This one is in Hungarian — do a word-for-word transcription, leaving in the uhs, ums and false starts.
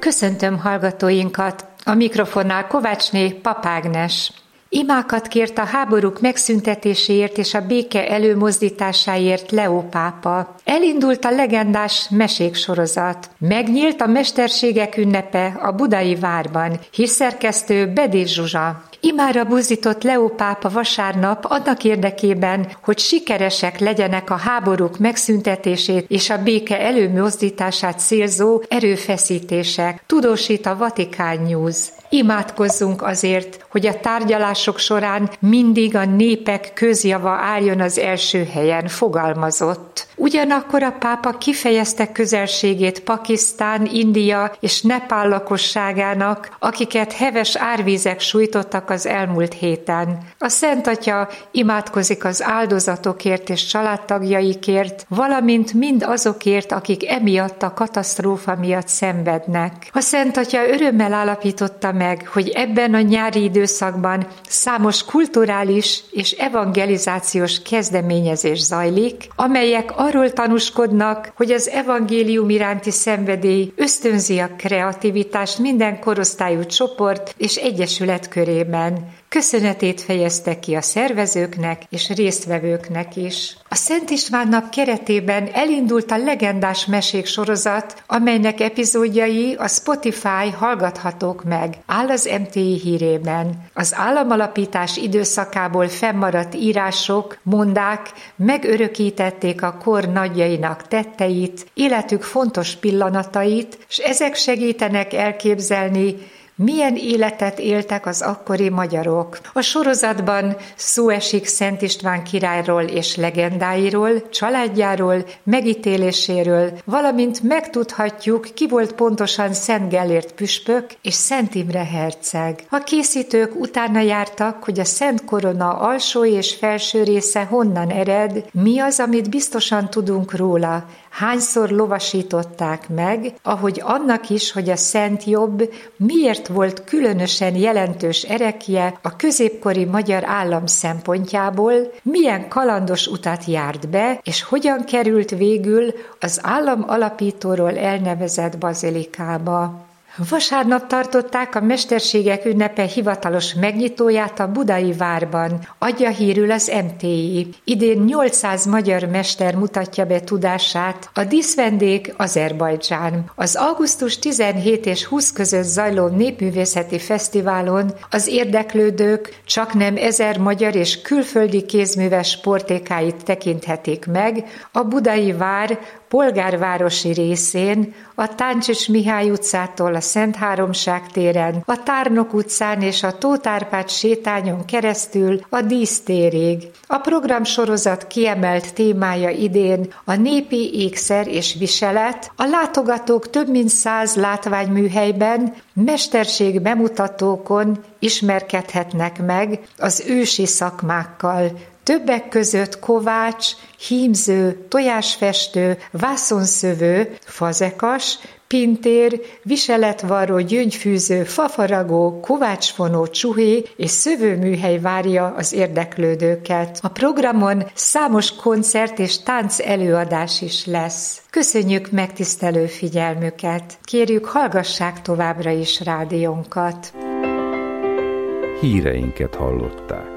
Köszöntöm hallgatóinkat, a mikrofonnál Kovácsné Pap Ágnes. Imákat kért a háborúk megszüntetéséért és a béke előmozdításáért Leó pápa. Elindult a legendás mesék sorozat. Megnyílt a mesterségek ünnepe a budai várban. Hírszerkesztő Bedév Zsuzsa. Imára buzdított Leó pápa vasárnap annak érdekében, hogy sikeresek legyenek a háborúk megszüntetését és a béke előmozdítását célzó erőfeszítések, tudósít a Vatikán News. Imádkozzunk azért, hogy a tárgyalások során mindig a népek közjava álljon az első helyen, fogalmazott. Ugyanakkor a pápa kifejezte közelségét Pakisztán, India és Nepál lakosságának, akiket heves árvízek sújtottak az elmúlt héten. A Szent Atya imádkozik az áldozatokért és családtagjaikért, valamint mind azokért, akik emiatt a katasztrófa miatt szenvednek. A Szent Atya örömmel állapította meg, hogy ebben a nyári időszakban számos kulturális és evangelizációs kezdeményezés zajlik, amelyek arról tanúskodnak, hogy az evangélium iránti szenvedély ösztönzi a kreativitást minden korosztályú csoport és egyesület körében. Köszönetét fejezte ki a szervezőknek és résztvevőknek is. A Szent István nap keretében elindult a legendás mesék sorozat, amelynek epizódjai a Spotify hallgathatók meg, áll az em té i hírében. Az államalapítás időszakából fennmaradt írások, mondák megörökítették a kor nagyjainak tetteit, életük fontos pillanatait, és ezek segítenek elképzelni, milyen életet éltek az akkori magyarok. A sorozatban szó esik Szent István királyról és legendáiról, családjáról, megítéléséről, valamint megtudhatjuk, ki volt pontosan Szent Gellért püspök és Szent Imre herceg. A készítők utána jártak, hogy a Szent Korona alsó és felső része honnan ered, mi az, amit biztosan tudunk róla, hányszor lovasították meg, ahogy annak is, hogy a Szent Jobb miért volt különösen jelentős erekje a középkori magyar állam szempontjából, milyen kalandos utat járt be, és hogyan került végül az állam alapítóról elnevezett bazilikába. Vasárnap tartották a mesterségek ünnepe hivatalos megnyitóját a budai várban, adja hírül az em té i. Idén nyolcszáz magyar mester mutatja be tudását, a díszvendég Azerbajdzsán. Az augusztus tizenhét és húsz között zajló népművészeti fesztiválon az érdeklődők csaknem ezer magyar és külföldi kézműves sportékáit tekinthetik meg a budai vár polgárvárosi részén, a Táncsics Mihály utcától a Szent Háromság téren, a Tárnok utcán és a Tóth Árpád sétányon keresztül a dísztérig. A programsorozat kiemelt témája idén a népi ékszer és viselet, a látogatók több mint száz látványműhelyben, mesterség bemutatókon ismerkedhetnek meg az ősi szakmákkal, többek között kovács, hímző, tojásfestő, vászonszövő, fazekas, pintér, viseletvarró, gyöngyfűző, fafaragó, kovácsfonó, csuhé és szövőműhely várja az érdeklődőket. A programon számos koncert és tánc előadás is lesz. Köszönjük megtisztelő figyelmüket! Kérjük, hallgassák továbbra is rádiónkat! Híreinket hallották.